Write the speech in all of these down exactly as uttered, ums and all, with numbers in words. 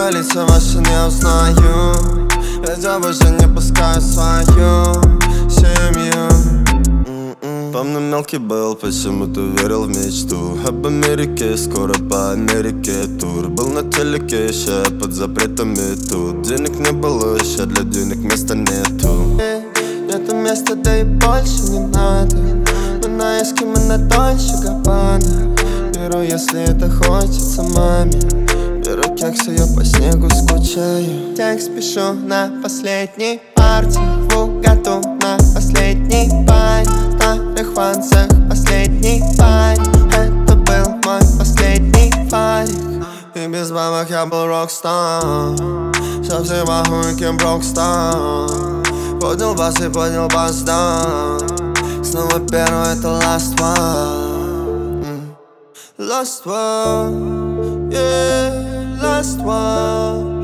Когда лица ваши не узнаю, ведь я больше не пускаю свою семью. Помню, мелкий был, почему-то верил в мечту об Америке, скоро по Америке тур. Был на телеке еще под запретами тут. Денег не было еще, для денег места нету. Нету места, да и больше не надо. Мы на Эскимо, на Дольче Габбана. Беру, если это хочется маме. Беру кексы, я по снегу скучаю. Текст пишу на последней партии. В году на последний бай. В старых ванцах последний бай. Это был мой последний файлик. И без бабок я был рокстар. Совсем охуй, кем брокстар. Поднял бас и поднял бас, да. Снова первый, это last one. Last one, yeah, last one.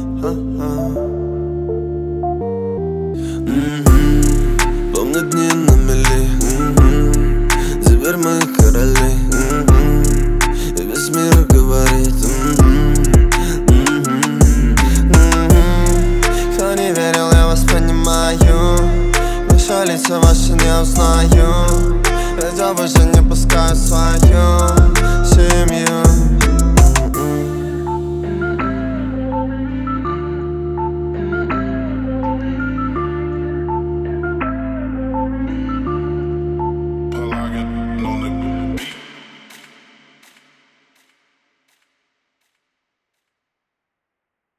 Mm-hmm. Помню дни на